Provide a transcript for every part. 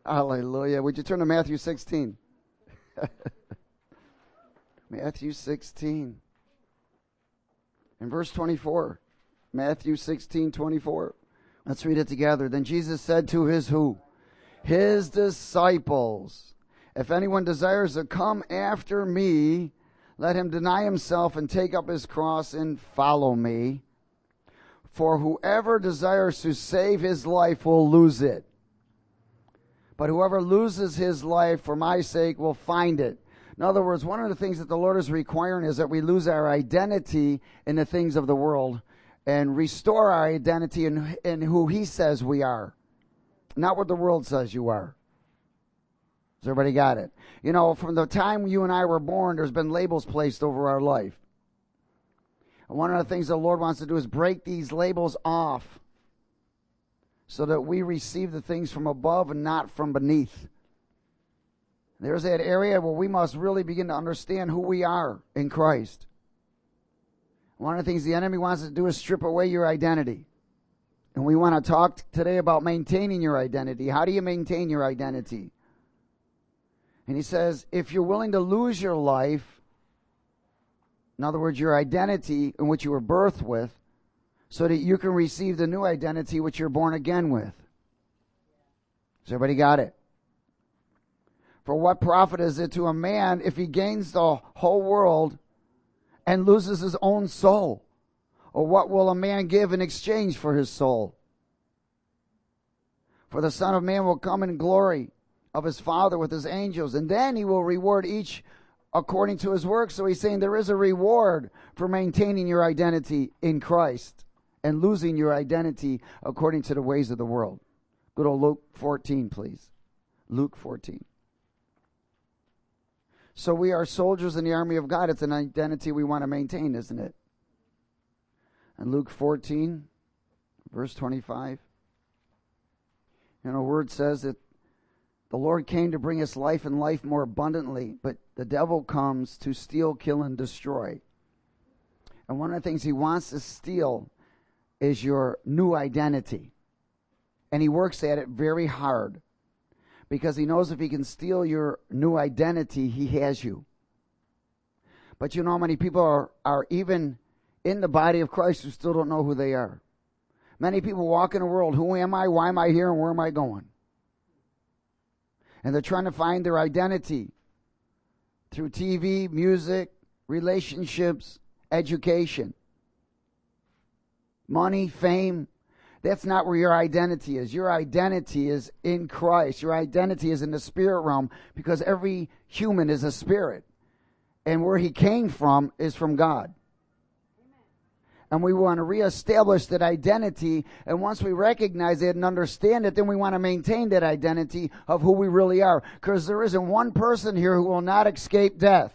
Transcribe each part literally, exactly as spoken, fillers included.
Hallelujah. Would you turn to Matthew sixteen? Matthew sixteen. In verse twenty-four. Matthew sixteen, twenty-four. Let's read it together. Then Jesus said to his who? His disciples. If anyone desires to come after me, let him deny himself and take up his cross and follow me. For whoever desires to save his life will lose it. But whoever loses his life for my sake will find it. In other words, one of the things that the Lord is requiring is that we lose our identity in the things of the world and restore our identity in, in who he says we are, not what the world says you are. Has everybody got it? You know, from the time you and I were born, there's been labels placed over our life. And one of the things the Lord wants to do is break these labels off so that we receive the things from above and not from beneath. There's that area where we must really begin to understand who we are in Christ. One of the things the enemy wants to do is strip away your identity. And we want to talk today about maintaining your identity. How do you maintain your identity? And he says, if you're willing to lose your life, in other words, your identity in which you were birthed with, so that you can receive the new identity which you're born again with. Has everybody got it? For what profit is it to a man if he gains the whole world and loses his own soul? Or what will a man give in exchange for his soul? For the Son of Man will come in glory of his Father with his angels, and then he will reward each according to his work. So he's saying there is a reward for maintaining your identity in Christ and losing your identity according to the ways of the world. Go to Luke fourteen, please. Luke fourteen. So we are soldiers in the army of God. It's an identity we want to maintain, isn't it? And Luke fourteen, verse twenty-five. You know, the word says that the Lord came to bring us life and life more abundantly, but the devil comes to steal, kill, and destroy. And one of the things he wants to steal is your new identity. And he works at it very hard because he knows if he can steal your new identity, he has you. But you know how many people are, are even in the body of Christ who still don't know who they are? Many people walk in the world, who am I, why am I here, and where am I going? And they're trying to find their identity through T V, music, relationships, education, money, fame. That's not where your identity is. Your identity is in Christ. Your identity is in the spirit realm because every human is a spirit. And where he came from is from God. And we want to reestablish that identity. And once we recognize it and understand it, then we want to maintain that identity of who we really are. Because there isn't one person here who will not escape death.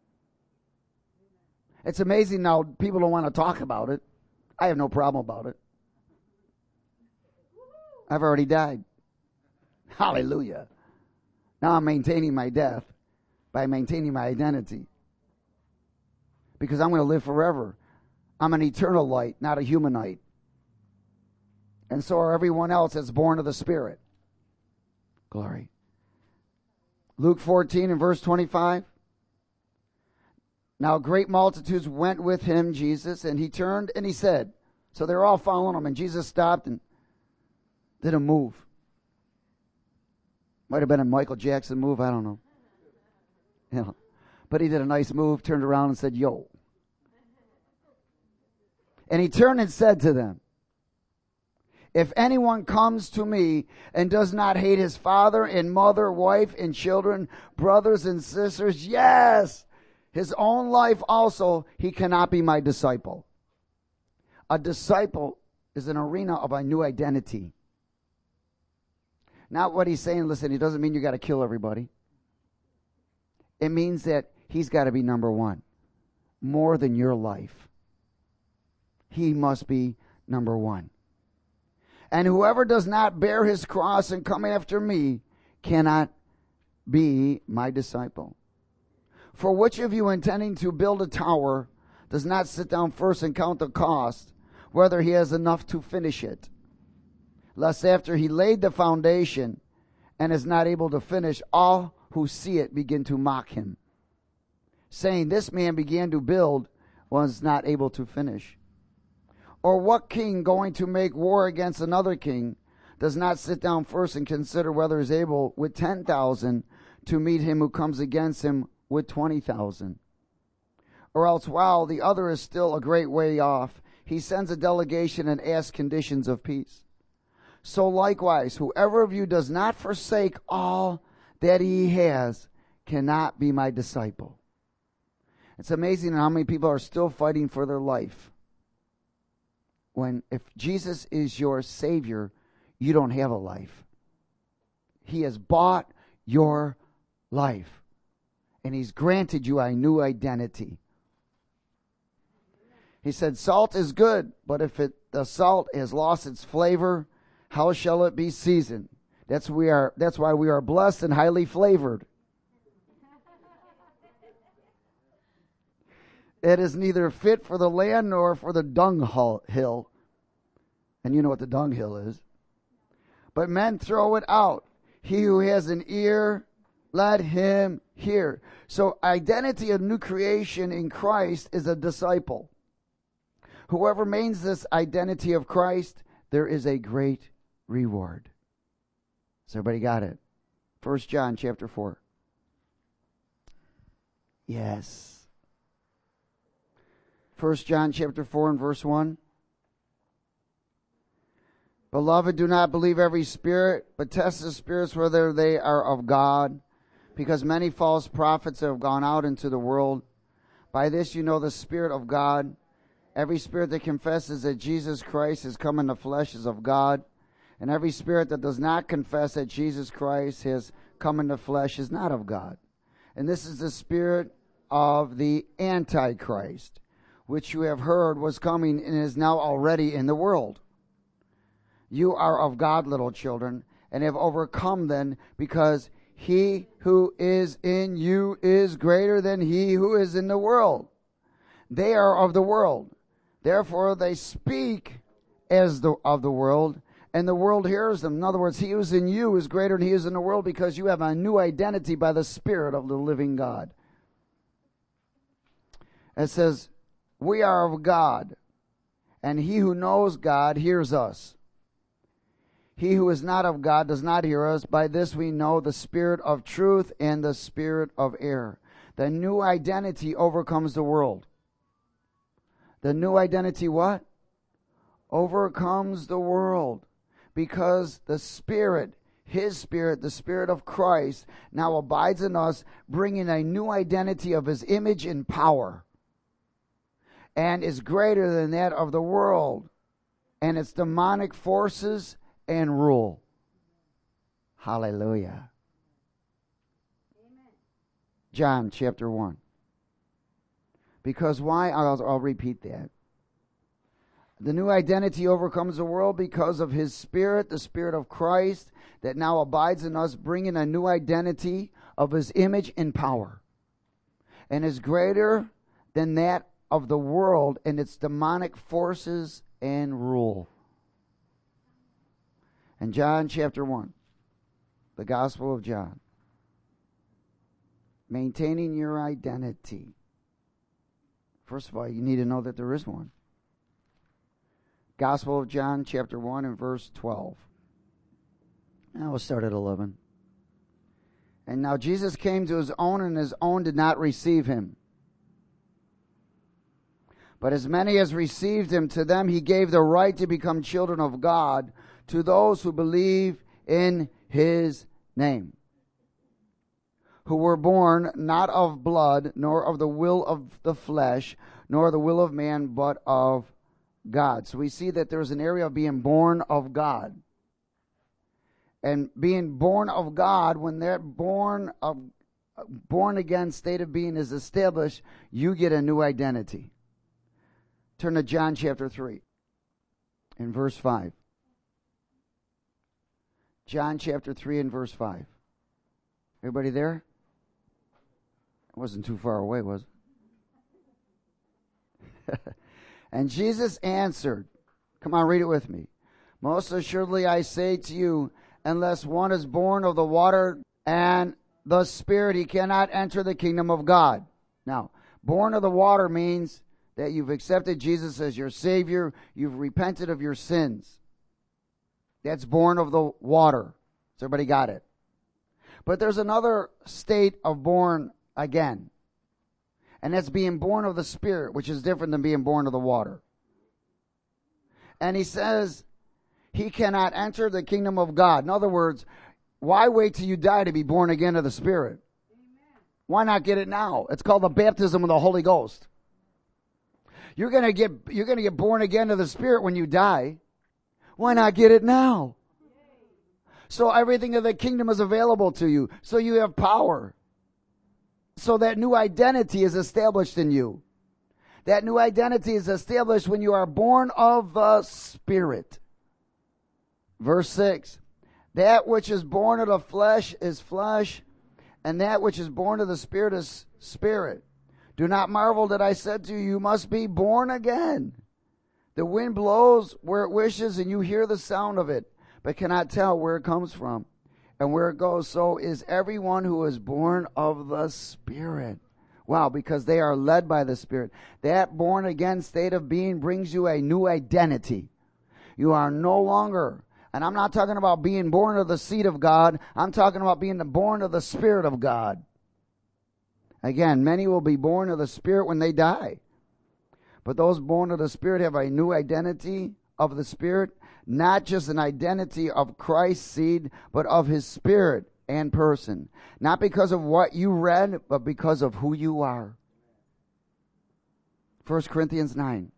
It's amazing now people don't want to talk about it. I have no problem about it. I've already died. Hallelujah. Now I'm maintaining my death by maintaining my identity. Because I'm going to live forever. I'm an eternal light, not a humanite. And so are everyone else that's born of the Spirit. Glory. Luke fourteen and verse twenty-five. Now great multitudes went with him, Jesus, and he turned and he said, so they're all following him, and Jesus stopped and did a move. Might have been a Michael Jackson move, I don't know. You know. But he did a nice move, turned around and said, yo. And he turned and said to them, if anyone comes to me and does not hate his father and mother, wife and children, brothers and sisters, yes, his own life also, he cannot be my disciple. A disciple is an arena of a new identity. Not what he's saying, listen, it doesn't mean you got to kill everybody. It means that he's got to be number one, more than your life. He must be number one. And whoever does not bear his cross and come after me cannot be my disciple. For which of you intending to build a tower does not sit down first and count the cost, whether he has enough to finish it? Lest after he laid the foundation and is not able to finish, all who see it begin to mock him, saying, this man began to build, was not able to finish. Or what king going to make war against another king does not sit down first and consider whether he is able with ten thousand to meet him who comes against him with twenty thousand? Or else, while the other is still a great way off, he sends a delegation and asks conditions of peace. So likewise, whoever of you does not forsake all that he has cannot be my disciple. It's amazing how many people are still fighting for their life. When if Jesus is your Savior, you don't have a life. He has bought your life. And he's granted you a new identity. He said, salt is good, but if it, the salt has lost its flavor, how shall it be seasoned? That's we are. That's why we are blessed and highly flavored. It is neither fit for the land nor for the dunghill. And you know what the dunghill is. But men throw it out. He who has an ear, let him hear. So identity of new creation in Christ is a disciple. Whoever remains this identity of Christ, there is a great reward. So everybody got it? First John chapter four. Yes. First John chapter four and verse one. Beloved, do not believe every spirit, but test the spirits whether they are of God, because many false prophets have gone out into the world. By this you know the Spirit of God. Every spirit that confesses that Jesus Christ has come in the flesh is of God, and every spirit that does not confess that Jesus Christ has come in the flesh is not of God. And this is the spirit of the Antichrist, which you have heard was coming and is now already in the world. You are of God, little children, and have overcome them, because he who is in you is greater than he who is in the world. They are of the world. Therefore they speak as the, of the world, and the world hears them. In other words, he who is in you is greater than he is in the world, because you have a new identity by the Spirit of the living God. It says, we are of God, and he who knows God hears us. He who is not of God does not hear us. By this we know the spirit of truth and the spirit of error. The new identity overcomes the world. The new identity what? Overcomes the world. Because the Spirit, His Spirit, the Spirit of Christ, now abides in us, bringing a new identity of His image and power. And is greater than that of the world and its demonic forces and rule. Hallelujah. Amen. John chapter one. Because why? I'll, I'll repeat that. The new identity overcomes the world because of His Spirit, the Spirit of Christ, that now abides in us, bringing a new identity of His image and power. And is greater than that of the world and its demonic forces and rule. And John chapter one, the Gospel of John. Maintaining your identity. First of all, you need to know that there is one. Gospel of John chapter one and verse twelve. Now we'll start at eleven. And now Jesus came to His own, and His own did not receive Him. But as many as received Him, to them He gave the right to become children of God, to those who believe in His name, who were born not of blood, nor of the will of the flesh, nor the will of man, but of God. So we see that there's an area of being born of God. And being born of God, when they're born of born again state of being is established, you get a new identity. Turn to John chapter three and verse five. John chapter three and verse five. Everybody there? It wasn't too far away, was it? And Jesus answered, come on, read it with me. Most assuredly I say to you, unless one is born of the water and the Spirit, he cannot enter the kingdom of God. Now, born of the water means that you've accepted Jesus as your Savior. You've repented of your sins. That's born of the water. Has everybody got it? But there's another state of born again. And that's being born of the Spirit, which is different than being born of the water. And he says he cannot enter the kingdom of God. In other words, why wait till you die to be born again of the Spirit? Amen. Why not get it now? It's called the baptism of the Holy Ghost. You're going to get you're going to get born again of the Spirit when you die. Why not get it now? So everything of the kingdom is available to you. So you have power. So that new identity is established in you. That new identity is established when you are born of the Spirit. Verse six. That which is born of the flesh is flesh, and that which is born of the Spirit is spirit. Do not marvel that I said to you, you must be born again. The wind blows where it wishes, and you hear the sound of it, but cannot tell where it comes from and where it goes. So is everyone who is born of the Spirit. Wow, because they are led by the Spirit. That born again state of being brings you a new identity. You are no longer, and I'm not talking about being born of the seed of God. I'm talking about being born of the Spirit of God. Again, many will be born of the Spirit when they die. But those born of the Spirit have a new identity of the Spirit, not just an identity of Christ's seed, but of His Spirit and person. Not because of what you read, but because of who you are. First Corinthians nine.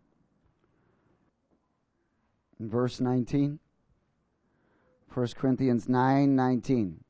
In verse nineteen. First Corinthians nine nineteen.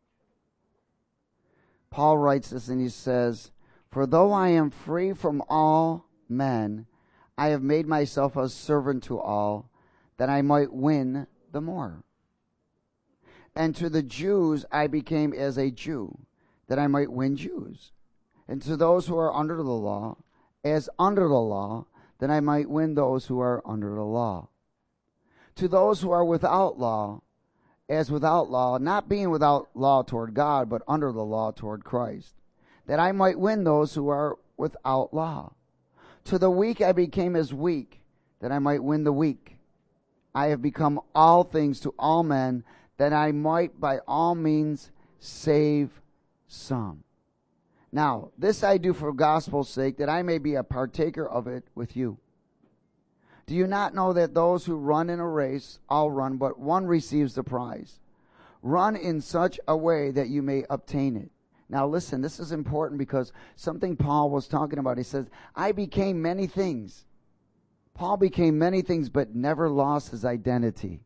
Paul writes this and he says, for though I am free from all men, I have made myself a servant to all, that I might win the more. And to the Jews I became as a Jew, that I might win Jews. And to those who are under the law, as under the law, that I might win those who are under the law. To those who are without law, as without law, not being without law toward God, but under the law toward Christ, that I might win those who are without law. To the weak I became as weak, that I might win the weak. I have become all things to all men, that I might by all means save some. Now, this I do for gospel's sake, that I may be a partaker of it with you. Do you not know that those who run in a race all run, but one receives the prize? Run in such a way that you may obtain it. Now listen, this is important because something Paul was talking about. He says, I became many things. Paul became many things, but never lost his identity.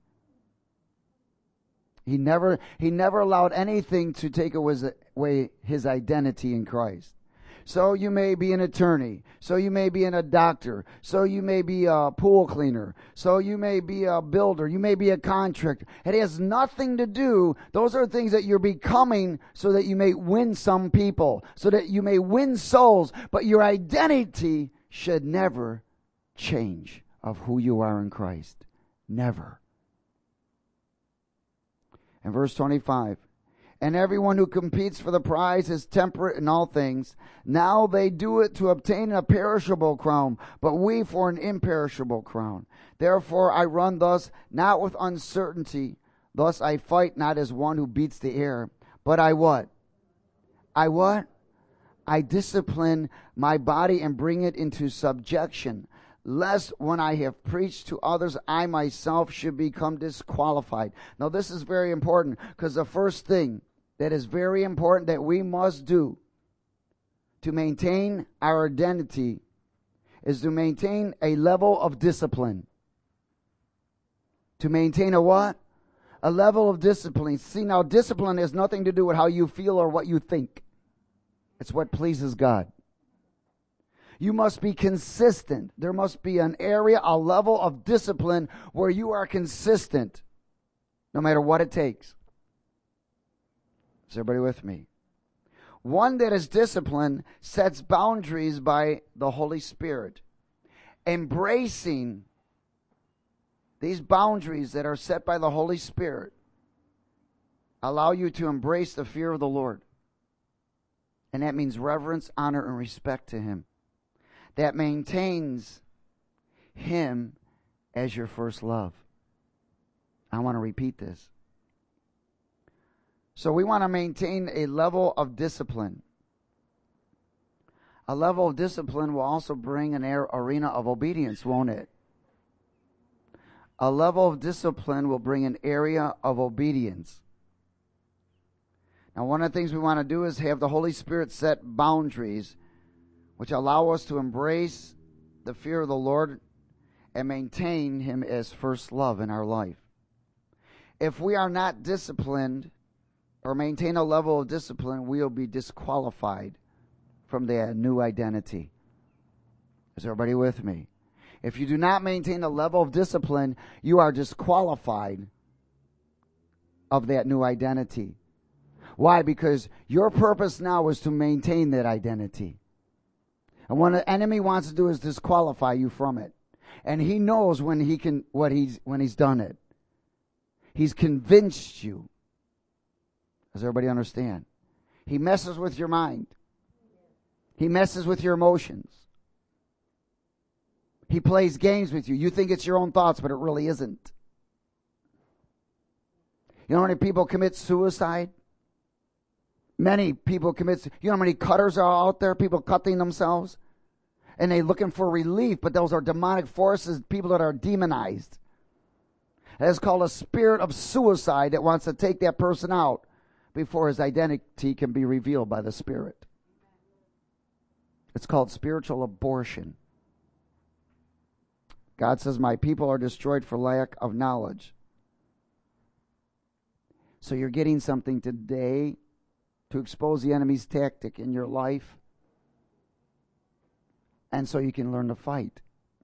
He never, he never allowed anything to take away his identity in Christ. So you may be an attorney. So you may be a doctor. So you may be a pool cleaner. So you may be a builder. You may be a contractor. It has nothing to do. Those are things that you're becoming so that you may win some people, so that you may win souls. But your identity should never change of who you are in Christ. Never. And verse twenty-five. And everyone who competes for the prize is temperate in all things. Now they do it to obtain a perishable crown, but we for an imperishable crown. Therefore I run thus, not with uncertainty. Thus I fight not as one who beats the air. But I what? I what? I discipline my body and bring it into subjection, lest when I have preached to others, I myself should become disqualified. Now this is very important, because the first thing that is very important that we must do to maintain our identity is to maintain a level of discipline. To maintain a what? A level of discipline. See, now discipline has nothing to do with how you feel or what you think. It's what pleases God. You must be consistent. There must be an area, a level of discipline where you are consistent, no matter what it takes. Is everybody with me? One that is disciplined sets boundaries by the Holy Spirit. Embracing these boundaries that are set by the Holy Spirit allow you to embrace the fear of the Lord. And that means reverence, honor, and respect to Him. That maintains Him as your first love. I want to repeat this. So we want to maintain a level of discipline. A level of discipline will also bring an arena of obedience, won't it? A level of discipline will bring an area of obedience. Now, one of the things we want to do is have the Holy Spirit set boundaries which allow us to embrace the fear of the Lord and maintain Him as first love in our life. If we are not disciplined or maintain a level of discipline, we will be disqualified from that new identity. Is everybody with me? If you do not maintain a level of discipline, you are disqualified of that new identity. Why? Because your purpose now is to maintain that identity. And what the enemy wants to do is disqualify you from it. And he knows when he can what he's when he's done it. He's convinced you. Does everybody understand? He messes with your mind. He messes with your emotions. He plays games with you. You think it's your own thoughts, but it really isn't. You know how many people commit suicide? Many people commit, you know how many cutters are out there, people cutting themselves? And they're looking for relief, but those are demonic forces, people that are demonized. It's called a spirit of suicide that wants to take that person out before his identity can be revealed by the Spirit. It's called spiritual abortion. God says, my people are destroyed for lack of knowledge. So you're getting something today to expose the enemy's tactic in your life. And so you can learn to fight.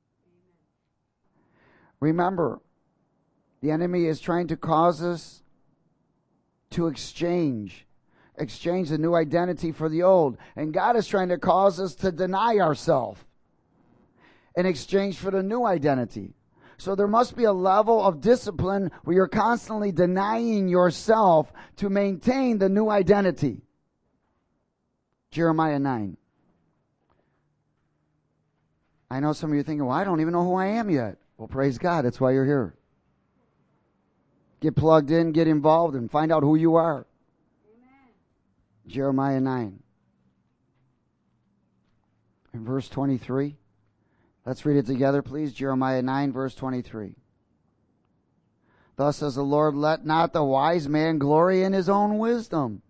Remember, the enemy is trying to cause us to exchange. Exchange the new identity for the old. And God is trying to cause us to deny ourselves in exchange for the new identity. So there must be a level of discipline where you're constantly denying yourself to maintain the new identity. Jeremiah nine. I know some of you are thinking, well, I don't even know who I am yet. Well, praise God. That's why you're here. Get plugged in, get involved, and find out who you are. Amen. Jeremiah nine. In verse twenty-three. Let's read it together, please. Jeremiah nine, verse twenty-three. Thus says the Lord, let not the wise man glory in his own wisdom.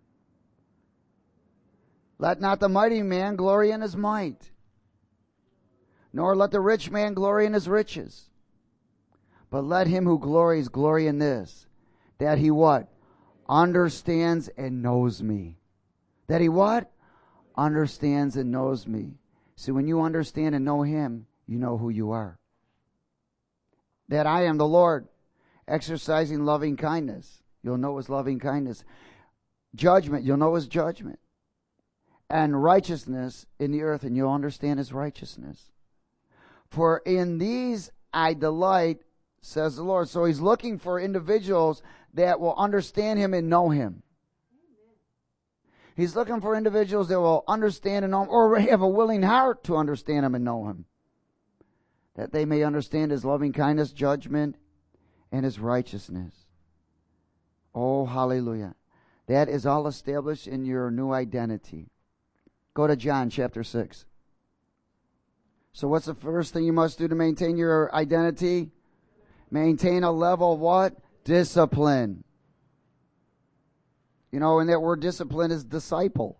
Let not the mighty man glory in his might. Nor let the rich man glory in his riches. But let him who glories glory in this, that he what? Understands and knows me. That he what? Understands and knows me. See, when you understand and know Him, you know who you are. That I am the Lord, exercising loving kindness. You'll know His loving kindness. Judgment, you'll know His judgment. And righteousness in the earth, and you'll understand His righteousness. For in these I delight, says the Lord. So He's looking for individuals that will understand Him and know Him. He's looking for individuals that will understand and know Him, or have a willing heart to understand Him and know Him, that they may understand His loving kindness, judgment, and His righteousness. Oh, hallelujah. That is all established in your new identity. Go to John chapter six. So what's the first thing you must do to maintain your identity? Maintain a level of what? Discipline. You know, and that word discipline is disciple.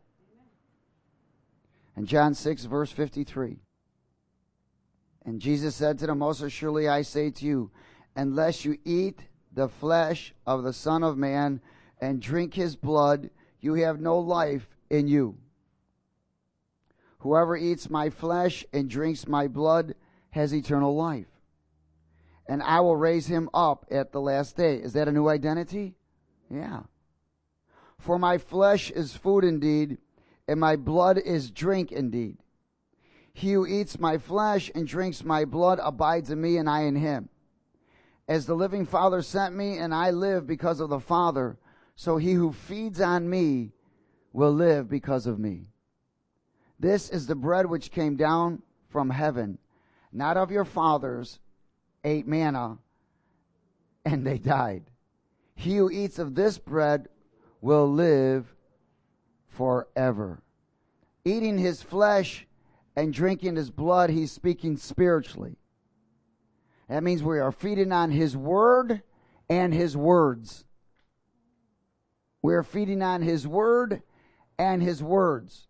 And John six, verse fifty-three. And Jesus said to them, most assuredly I say to you, unless you eat the flesh of the Son of Man and drink His blood, you have no life in you. Whoever eats my flesh and drinks my blood has eternal life. And I will raise him up at the last day. Is that a new identity? Yeah. For my flesh is food indeed, and my blood is drink indeed. He who eats my flesh and drinks my blood abides in me, and I in him. As the living Father sent me, and I live because of the Father, So he who feeds on me will live because of me. This is the bread which came down from heaven, not of your fathers ate manna, and they died. He who eats of this bread will live forever. Eating his flesh and drinking his blood, he's speaking spiritually. That means we are feeding on his word and his words. We are feeding on his word and his words.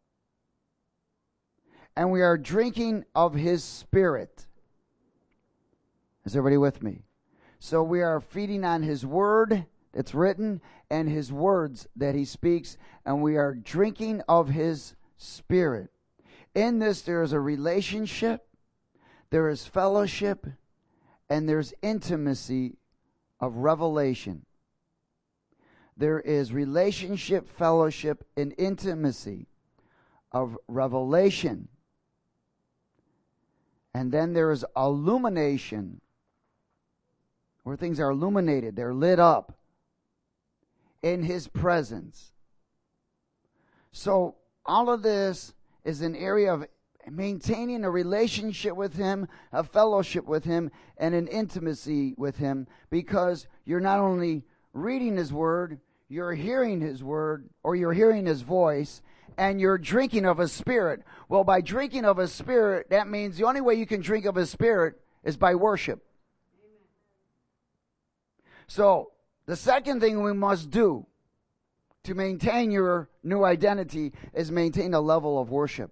And we are drinking of his spirit. Is everybody with me? So we are feeding on his word that's written and his words that he speaks, and we are drinking of his spirit. In this there is a relationship, there is fellowship, and there's intimacy of revelation. There is relationship, fellowship, and intimacy of revelation. And then there is illumination, where things are illuminated, they're lit up in his presence. So all of this is an area of maintaining a relationship with him, a fellowship with him, and an intimacy with him, because you're not only reading his word, you're hearing his word, or you're hearing his voice, and you're drinking of his spirit. Well, by drinking of his spirit, that means the only way you can drink of his spirit is by worship. So, the second thing we must do to maintain your new identity is maintain a level of worship.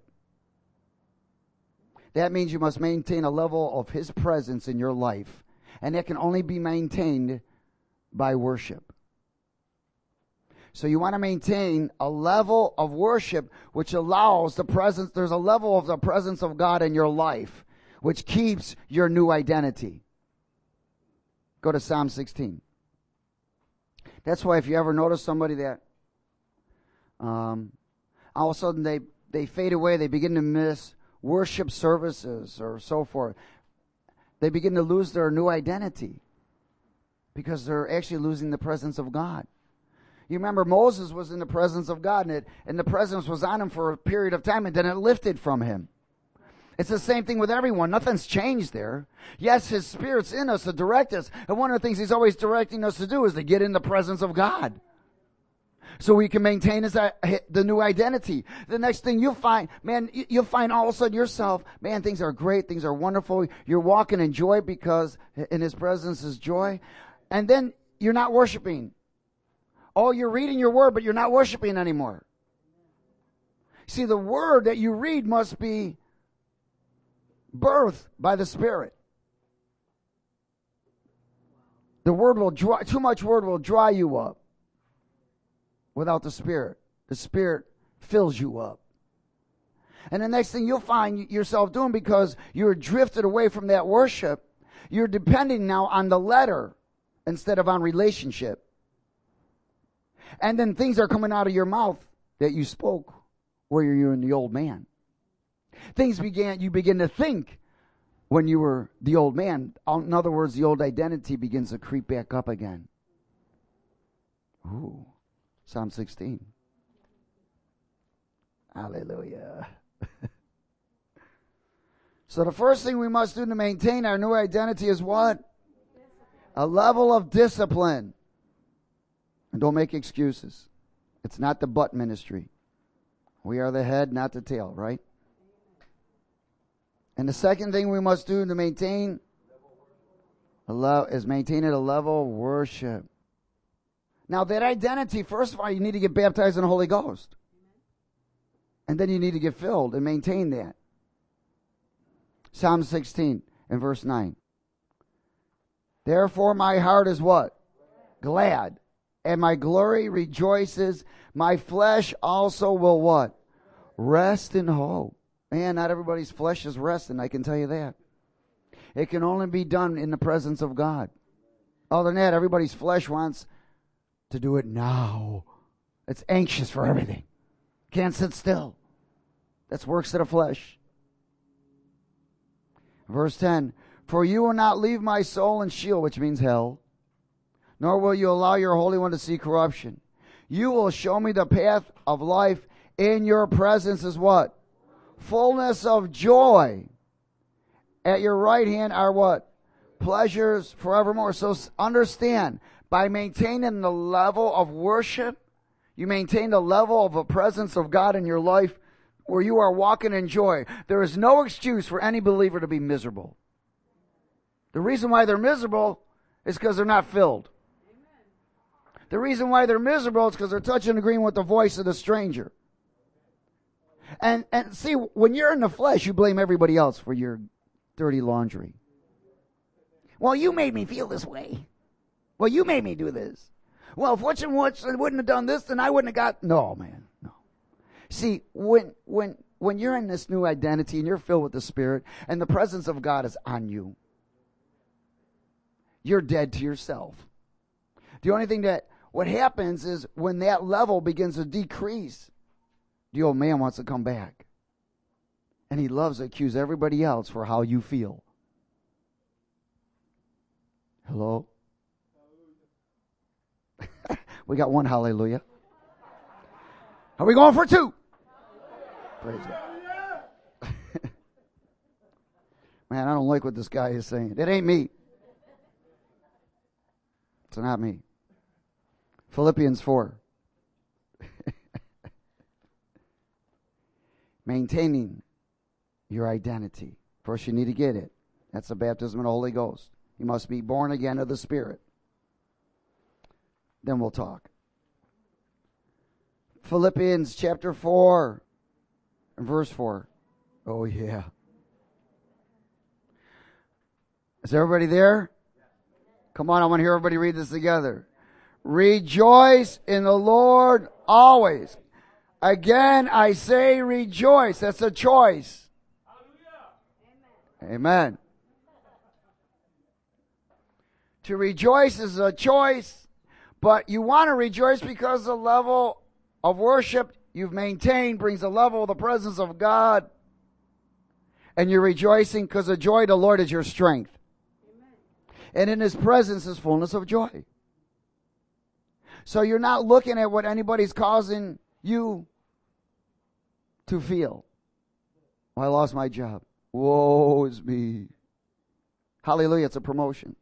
That means you must maintain a level of his presence in your life. And that can only be maintained by worship. So you want to maintain a level of worship which allows the presence, there's a level of the presence of God in your life, which keeps your new identity. Go to Psalm sixteen. That's why if you ever notice somebody that um, all of a sudden they, they fade away, they begin to miss worship services or so forth, they begin to lose their new identity because they're actually losing the presence of God. You remember Moses was in the presence of God, and, it, and the presence was on him for a period of time, and then it lifted from him. It's the same thing with everyone. Nothing's changed there. Yes, his spirit's in us to direct us. And one of the things he's always directing us to do is to get in the presence of God, so we can maintain his, the new identity. The next thing you'll find, man, you'll find all of a sudden yourself, man, things are great, things are wonderful. You're walking in joy because in his presence is joy. And then you're not worshiping. Oh, you're reading your word, but you're not worshiping anymore. See, the word that you read must be birthed by the Spirit. The word will dry, too much word will dry you up without the Spirit. The Spirit fills you up. And the next thing you'll find yourself doing, because you're drifted away from that worship, you're depending now on the letter instead of on relationship. And then things are coming out of your mouth that you spoke where you're in the old man. Things began, you begin to think when you were the old man. In other words, the old identity begins to creep back up again. Ooh, Psalm sixteen. Hallelujah. So the first thing we must do to maintain our new identity is what? A level of discipline. And don't make excuses. It's not the butt ministry. We are the head, not the tail, right? And the second thing we must do to maintain a le- is maintain at a level of worship. Now that identity, first of all, you need to get baptized in the Holy Ghost. And then you need to get filled and maintain that. Psalm sixteen and verse nine. Therefore my heart is what? Glad. And my glory rejoices. My flesh also will what? Rest in hope. Man, not everybody's flesh is resting, I can tell you that. It can only be done in the presence of God. Other than that, everybody's flesh wants to do it now. It's anxious for everything. Can't sit still. That's works of the flesh. Verse ten. For you will not leave my soul in Sheol, which means hell, nor will you allow your Holy One to see corruption. You will show me the path of life. In your presence is what? Fullness of joy. At your right hand are what? Pleasures forevermore. So understand, by maintaining the level of worship, you maintain the level of the presence of God in your life where you are walking in joy. There is no excuse for any believer to be miserable. The reason why they're miserable is because they're not filled. The reason why they're miserable is because they're touching and agreeing with the voice of the stranger. And and see, when you're in the flesh, you blame everybody else for your dirty laundry. Well, you made me feel this way. Well, you made me do this. Well, if Watson Watson wouldn't have done this, then I wouldn't have got... No, man, no. See, when when when you're in this new identity and you're filled with the Spirit and the presence of God is on you, you're dead to yourself. The only thing that... What happens is when that level begins to decrease, the old man wants to come back. And he loves to accuse everybody else for how you feel. Hello? We got one hallelujah. Are we going for two? Praise God. Man, I don't like what this guy is saying. It ain't me. It's not me. Philippians four. Maintaining your identity. First, you need to get it. That's the baptism of the Holy Ghost. You must be born again of the Spirit. Then we'll talk. Philippians chapter four and verse four. Oh, yeah. Is everybody there? Come on, I want to hear everybody read this together. Rejoice in the Lord always. Again, I say rejoice. That's a choice. Hallelujah. Amen. To rejoice is a choice, but you want to rejoice because the level of worship you've maintained brings a level of the presence of God. And you're rejoicing because the joy of the Lord is your strength. Amen. And in His presence is fullness of joy. So you're not looking at what anybody's causing you to feel. Oh, I lost my job. Woe is me. Hallelujah, it's a promotion.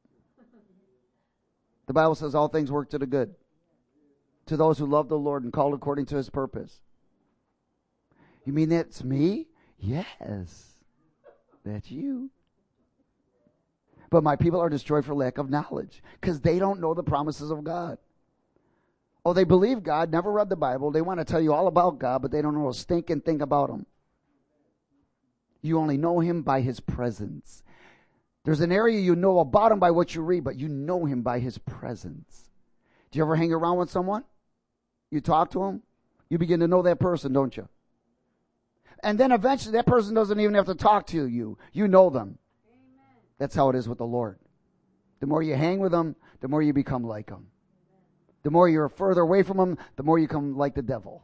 The Bible says all things work to the good, to those who love the Lord and called according to His purpose. You mean that's me? Yes, that's you. But my people are destroyed for lack of knowledge because they don't know the promises of God. Oh, they believe God, never read the Bible. They want to tell you all about God, but they don't know a stinking thing about Him. You only know Him by His presence. There's an area you know about Him by what you read, but you know Him by His presence. Do you ever hang around with someone? You talk to them? You begin to know that person, don't you? And then eventually that person doesn't even have to talk to you. You know them. Amen. That's how it is with the Lord. The more you hang with Him, the more you become like Him. The more you're further away from Him, the more you come like the devil.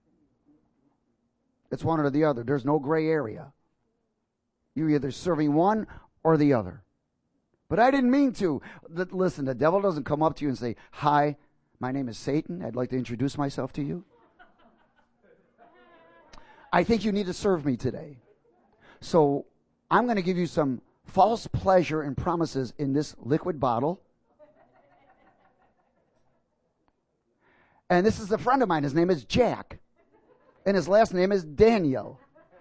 It's one or the other. There's no gray area. You're either serving one or the other. But I didn't mean to. Listen, the devil doesn't come up to you and say, "Hi, my name is Satan. I'd like to introduce myself to you. I think you need to serve me today. So I'm going to give you some false pleasure and promises in this liquid bottle. And this is a friend of mine. His name is Jack. And his last name is Daniel.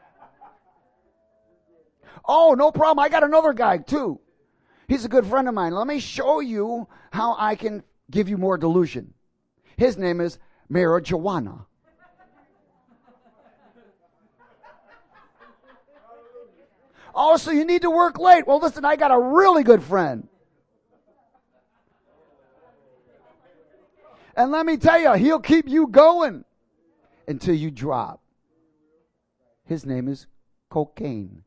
Oh, no problem. I got another guy, too. He's a good friend of mine. Let me show you how I can give you more delusion. His name is Marijuana. Oh, so you need to work late. Well, listen, I got a really good friend. And let me tell you, he'll keep you going until you drop. His name is cocaine.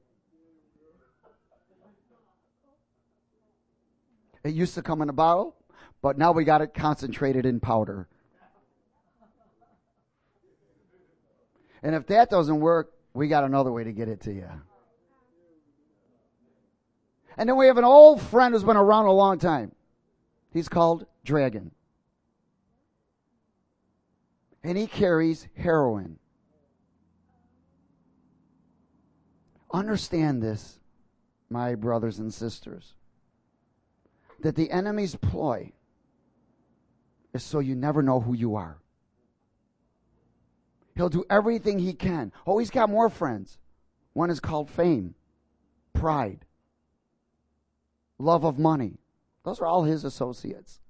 It used to come in a bottle, but now we got it concentrated in powder. And if that doesn't work, we got another way to get it to you. And then we have an old friend who's been around a long time. He's called Dragon. And he carries heroin. Understand this, my brothers and sisters, that the enemy's ploy is so you never know who you are. He'll do everything he can. Oh, he's got more friends. One is called fame, pride, love of money. Those are all his associates.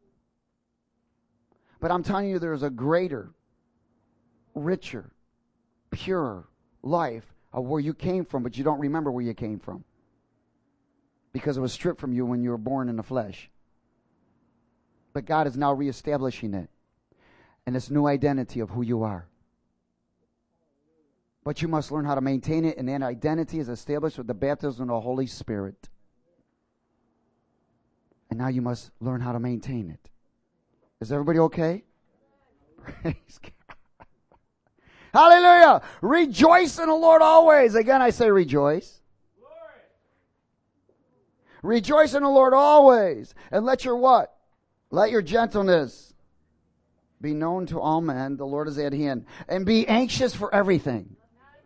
But I'm telling you, there's a greater, richer, purer life of where you came from, but you don't remember where you came from because it was stripped from you when you were born in the flesh. But God is now reestablishing it and this new identity of who you are. But you must learn how to maintain it, and that identity is established with the baptism of the Holy Spirit. And now you must learn how to maintain it. Is everybody okay? Praise God. Hallelujah. Rejoice in the Lord always. Again, I say rejoice. Glory. Rejoice in the Lord always. And let your what? Let your gentleness be known to all men. The Lord is at hand. And be anxious for everything.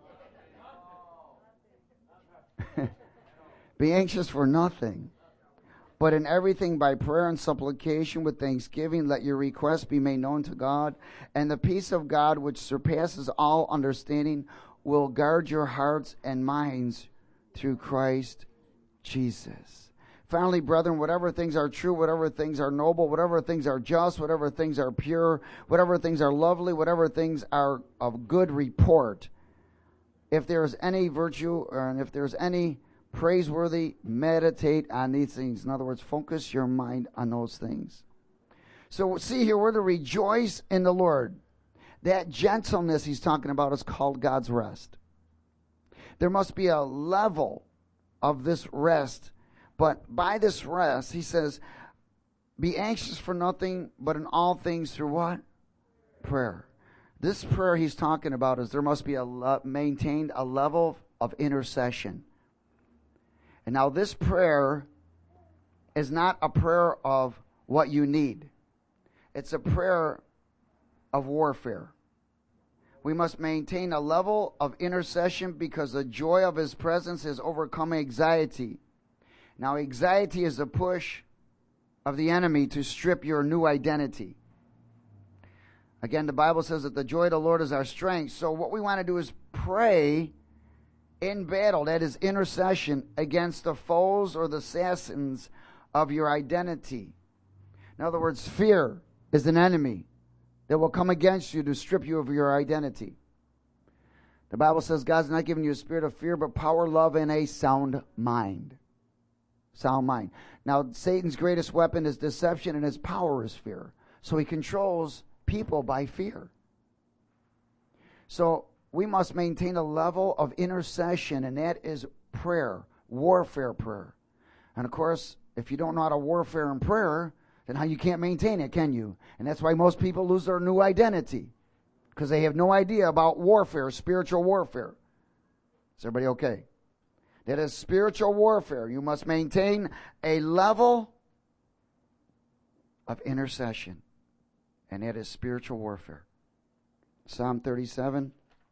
Be anxious for nothing. But in everything by prayer and supplication with thanksgiving, let your requests be made known to God. And the peace of God, which surpasses all understanding, will guard your hearts and minds through Christ Jesus. Finally, brethren, whatever things are true, whatever things are noble, whatever things are just, whatever things are pure, whatever things are lovely, whatever things are of good report, if there is any virtue, or if there is any praiseworthy, meditate on these things. In other words, focus your mind on those things. So see here, we're to rejoice in the Lord. That gentleness he's talking about is called God's rest. There must be a level of this rest. But by this rest, he says, be anxious for nothing, but in all things through what? Prayer. This prayer he's talking about is there must be a le- maintained a level of intercession. And now this prayer is not a prayer of what you need. It's a prayer of warfare. We must maintain a level of intercession because the joy of his presence has overcome anxiety. Now anxiety is a push of the enemy to strip your new identity. Again, the Bible says that the joy of the Lord is our strength. So what we want to do is pray in battle, that is intercession, against the foes or the assassins of your identity. In other words, fear is an enemy that will come against you to strip you of your identity. The Bible says God's not giving you a spirit of fear, but power, love, and a sound mind. Sound mind. Now, Satan's greatest weapon is deception, and his power is fear. So he controls people by fear. So we must maintain a level of intercession, and that is prayer, warfare prayer. And of course, if you don't know how to warfare in prayer, then how you can't maintain it, can you? And that's why most people lose their new identity, because they have no idea about warfare, spiritual warfare. Is everybody okay? That is spiritual warfare. You must maintain a level of intercession, and that is spiritual warfare. Psalm thirty-seven.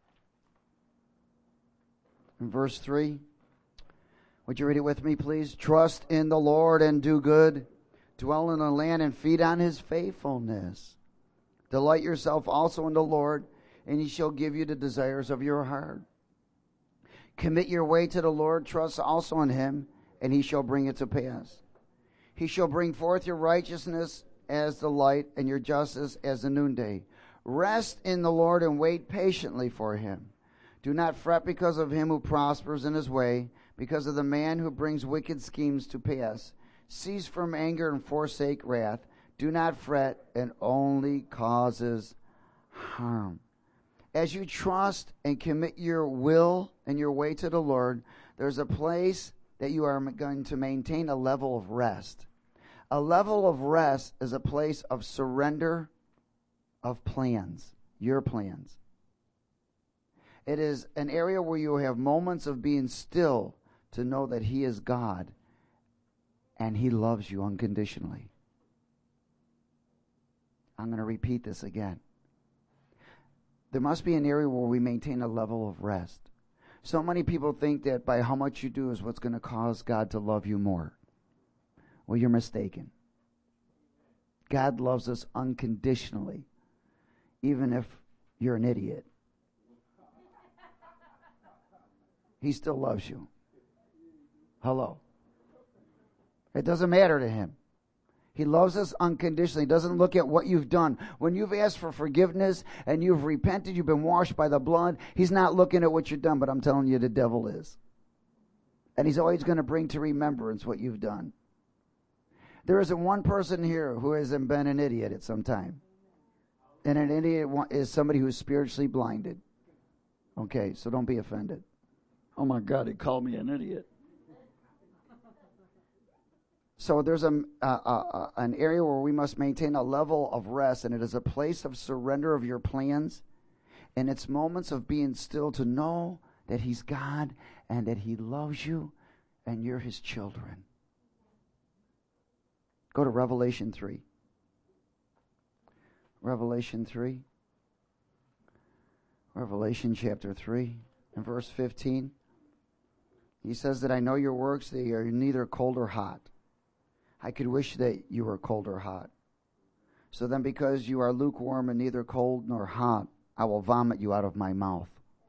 In verse three, would you read it with me, please? Trust in the Lord and do good. Dwell in the land and feed on his faithfulness. Delight yourself also in the Lord, and he shall give you the desires of your heart. Commit your way to the Lord. Trust also in him, and he shall bring it to pass. He shall bring forth your righteousness as the light, and your justice as the noonday. Rest in the Lord and wait patiently for him. Do not fret because of him who prospers in his way, because of the man who brings wicked schemes to pass. Cease from anger and forsake wrath. Do not fret, and only causes harm. As you trust and commit your will and your way to the Lord, there's a place that you are going to maintain a level of rest. A level of rest is a place of surrender of plans, your plans. It is an area where you have moments of being still to know that he is God and he loves you unconditionally. I'm going to repeat this again. There must be an area where we maintain a level of rest. So many people think that by how much you do is what's going to cause God to love you more. Well, you're mistaken. God loves us unconditionally, even if you're an idiot. He still loves you. Hello. It doesn't matter to him. He loves us unconditionally. He doesn't look at what you've done. When you've asked for forgiveness and you've repented, you've been washed by the blood, he's not looking at what you've done, but I'm telling you, the devil is. And he's always going to bring to remembrance what you've done. There isn't one person here who hasn't been an idiot at some time. And an idiot is somebody who's spiritually blinded. Okay, so don't be offended. Oh my God, he called me an idiot. So there's a, a, a, an area where we must maintain a level of rest, and it is a place of surrender of your plans, and it's moments of being still to know that he's God and that he loves you and you're his children. Go to Revelation three. Revelation three. Revelation chapter three and verse fifteen. He says that I know your works, they are neither cold or hot. I could wish that you were cold or hot. So then because you are lukewarm and neither cold nor hot, I will vomit you out of my mouth.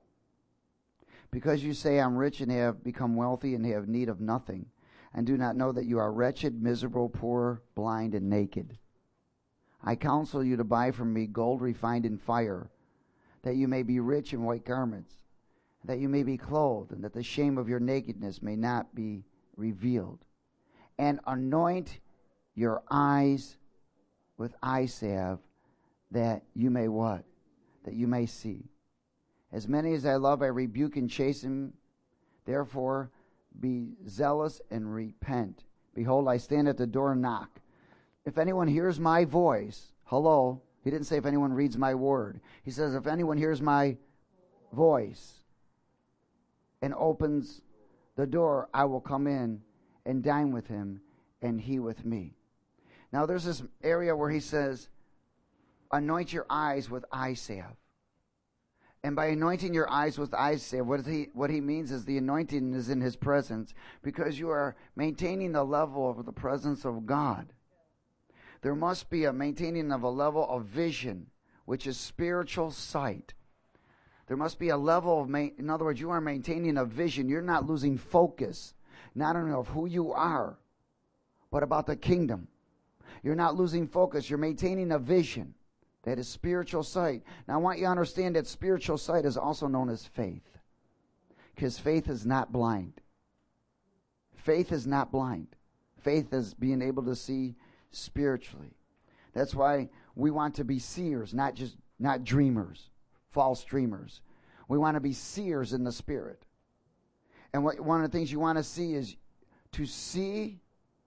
Because you say I'm rich and have become wealthy and have need of nothing, and do not know that you are wretched, miserable, poor, blind, and naked. I counsel you to buy from me gold refined in fire, that you may be rich in white garments, that you may be clothed, and that the shame of your nakedness may not be revealed. And anoint your eyes with eye salve, that you may what? That you may see. As many as I love, I rebuke and chasten. Therefore, be zealous and repent. Behold, I stand at the door and knock. If anyone hears my voice, hello, he didn't say if anyone reads my word. He says if anyone hears my voice and opens the door, I will come in and dine with him, and he with me. Now there's this area where he says, anoint your eyes with eye salve. And by anointing your eyes with eye salve, what he, what he means is the anointing is in his presence, because you are maintaining the level of the presence of God. There must be a maintaining of a level of vision, which is spiritual sight. There must be a level of, ma- in other words, you are maintaining a vision. You're not losing focus, not only of who you are, but about the kingdom. You're not losing focus. You're maintaining a vision that is spiritual sight. Now, I want you to understand that spiritual sight is also known as faith, because faith is not blind. Faith is not blind. Faith is being able to see spiritually. That's why we want to be seers, not just not dreamers, false dreamers. We want to be seers in the spirit. And what, one of the things you want to see is to see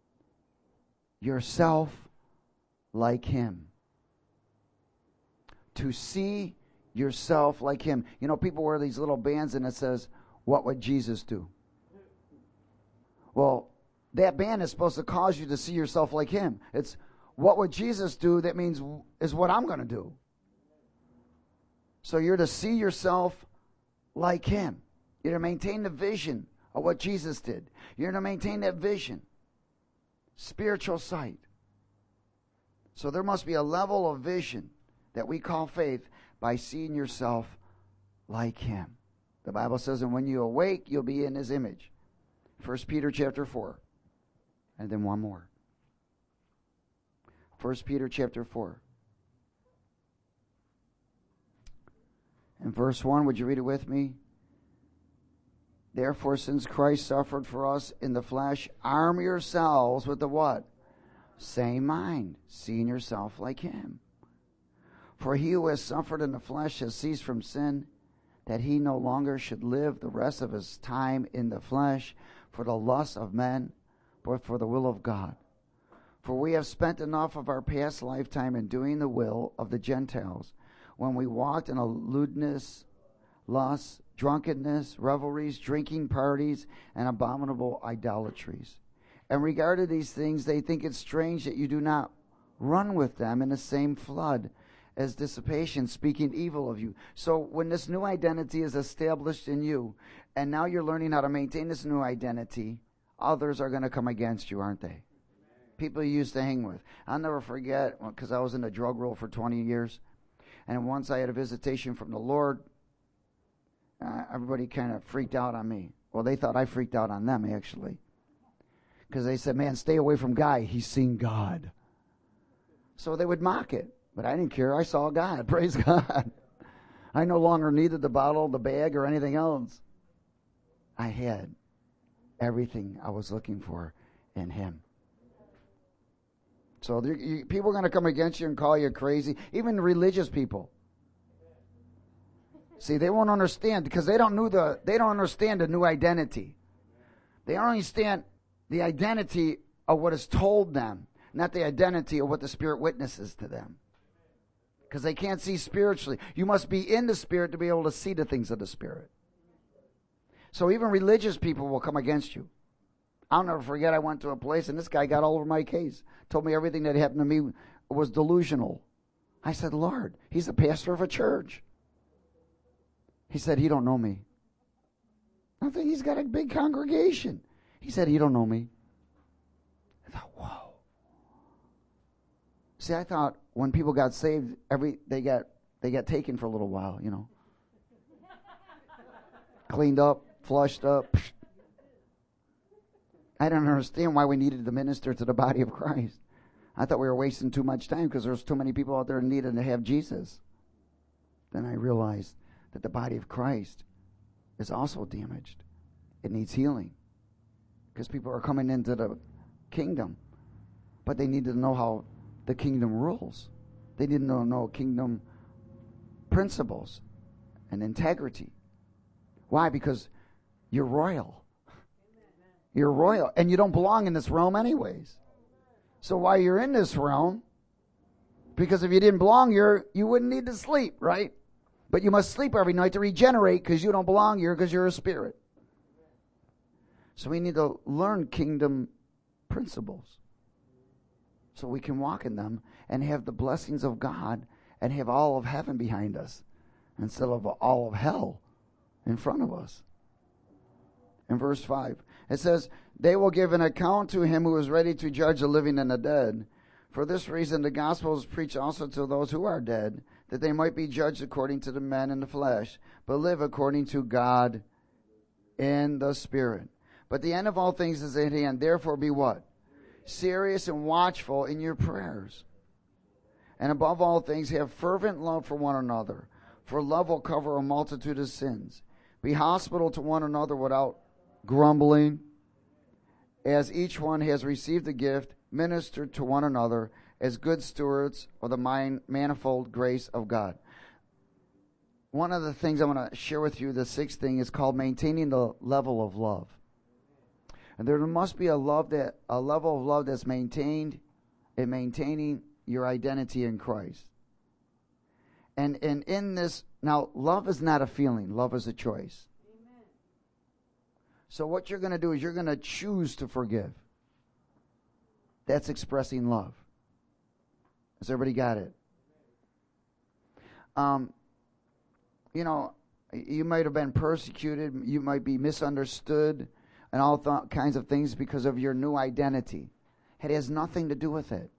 yourself like him. To see yourself like him. You know, people wear these little bands and it says, what would Jesus do? Well, that band is supposed to cause you to see yourself like him. It's, what would Jesus do? That means is what I'm going to do. So you're to see yourself like him. You're to maintain the vision of what Jesus did. You're to maintain that vision. Spiritual sight. So there must be a level of vision that we call faith by seeing yourself like him. The Bible says, and when you awake, you'll be in his image. First Peter chapter four. And then one more. First Peter chapter four. And verse one, would you read it with me? Therefore, since Christ suffered for us in the flesh, arm yourselves with the what? Same mind, seeing yourself like him. For he who has suffered in the flesh has ceased from sin, that he no longer should live the rest of his time in the flesh for the lust of men, but for the will of God. For we have spent enough of our past lifetime in doing the will of the Gentiles, when we walked in a lewdness, lust, drunkenness, revelries, drinking parties, and abominable idolatries. And regarding these things, they think it strange that you do not run with them in the same flood as dissipation, speaking evil of you. So when this new identity is established in you, and now you're learning how to maintain this new identity, others are going to come against you, aren't they? People you used to hang with. I'll never forget, because I was in the drug world for twenty years, and once I had a visitation from the Lord, uh, everybody kind of freaked out on me. Well, they thought I freaked out on them, actually. Because they said, man, stay away from Guy. He's seen God. So they would mock it. But I didn't care. I saw God. Praise God. I no longer needed the bottle, the bag, or anything else. I had everything I was looking for in Him. So there, you, people are going to come against you and call you crazy. Even religious people. See, they won't understand because they don't know the. They don't understand the new identity. They don't understand the identity of what is told them, not the identity of what the Spirit witnesses to them. Because they can't see spiritually. You must be in the Spirit to be able to see the things of the Spirit. So even religious people will come against you. I'll never forget, I went to a place and this guy got all over my case. Told me everything that happened to me was delusional. I said, Lord, he's the pastor of a church. He said, he don't know me. I think he's got a big congregation. He said, he don't know me. I thought, whoa. See, I thought when people got saved, every they got they got taken for a little while, you know. Cleaned up, flushed up. I didn't understand why we needed to minister to the body of Christ. I thought we were wasting too much time because there's too many people out there needing to have Jesus. Then I realized that the body of Christ is also damaged. It needs healing. Because people are coming into the kingdom, but they need to know how the kingdom rules. They need to know, know kingdom principles and integrity. Why? Because you're royal. You're royal, and you don't belong in this realm anyways. So while you're in this realm, because if you didn't belong here, you wouldn't need to sleep, right? But you must sleep every night to regenerate because you don't belong here because you're a spirit. So we need to learn kingdom principles so we can walk in them and have the blessings of God and have all of heaven behind us instead of all of hell in front of us. In verse five, it says, they will give an account to him who is ready to judge the living and the dead. For this reason, the gospel is preached also to those who are dead, that they might be judged according to the men in the flesh, but live according to God in the Spirit. But the end of all things is at hand. Therefore be what? Serious and watchful in your prayers. And above all things, have fervent love for one another, for love will cover a multitude of sins. Be hospitable to one another without grumbling. As each one has received a gift, minister to one another as good stewards of the manifold grace of God. One of the things I'm going to share with you, the sixth thing, is called maintaining the level of love. And there must be a love that a level of love that's maintained in maintaining your identity in Christ. And and in this, now love is not a feeling, love is a choice. Amen. So what you're going to do is you're going to choose to forgive. That's expressing love. Has everybody got it? Um, you know, you might have been persecuted, you might be misunderstood, and all th- kinds of things because of your new identity. It has nothing to do with it.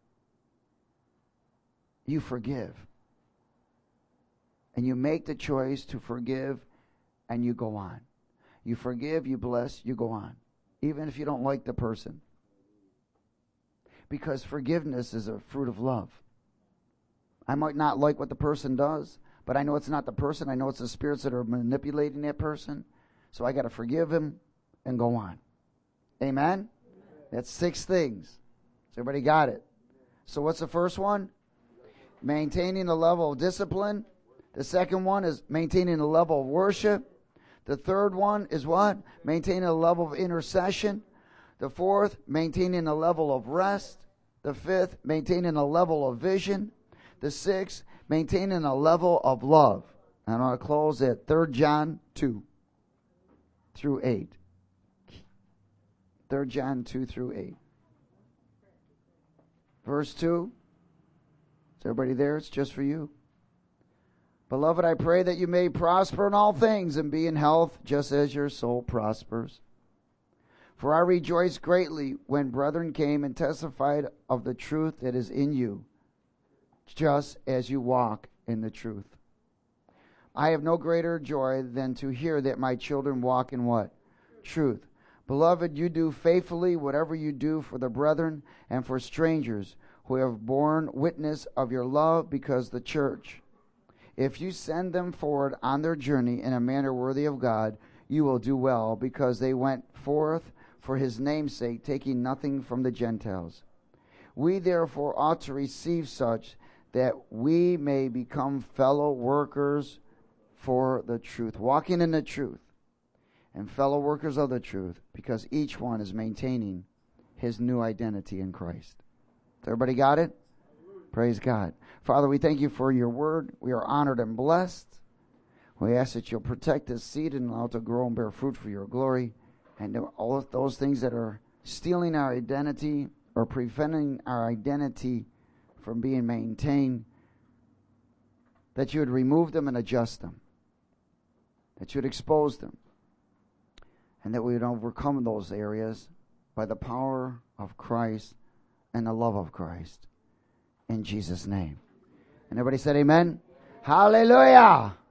You forgive. And you make the choice to forgive, and you go on. You forgive, you bless, you go on. Even if you don't like the person. Because forgiveness is a fruit of love. I might not like what the person does, but I know it's not the person. I know it's the spirits that are manipulating that person. So I got to forgive him and go on. Amen? Amen? That's six things. So everybody got it? So what's the first one? Maintaining a level of discipline. The second one is maintaining a level of worship. The third one is what? Maintaining a level of intercession. The fourth, maintaining a level of rest. The fifth, maintaining a level of vision. The sixth, maintaining a level of love. And I'm going to close at Third John two through eight. Third John two through eight. Verse two. Is everybody there? It's just for you. Beloved, I pray that you may prosper in all things and be in health just as your soul prospers. For I rejoiced greatly when brethren came and testified of the truth that is in you, just as you walk in the truth. I have no greater joy than to hear that my children walk in what? Truth. Beloved, you do faithfully whatever you do for the brethren and for strangers who have borne witness of your love because the church. If you send them forward on their journey in a manner worthy of God, you will do well, because they went forth for his name's sake, taking nothing from the Gentiles. We therefore ought to receive such, that we may become fellow workers for the truth, walking in the truth, and fellow workers of the truth, because each one is maintaining his new identity in Christ. Everybody got it? Praise God. Father, we thank you for your word. We are honored and blessed. We ask that you'll protect this seed and allow it to grow and bear fruit for your glory. And all of those things that are stealing our identity or preventing our identity from being maintained, that you would remove them and adjust them, that you would expose them, and that we would overcome those areas by the power of Christ and the love of Christ. In Jesus' name. And everybody said amen. Hallelujah.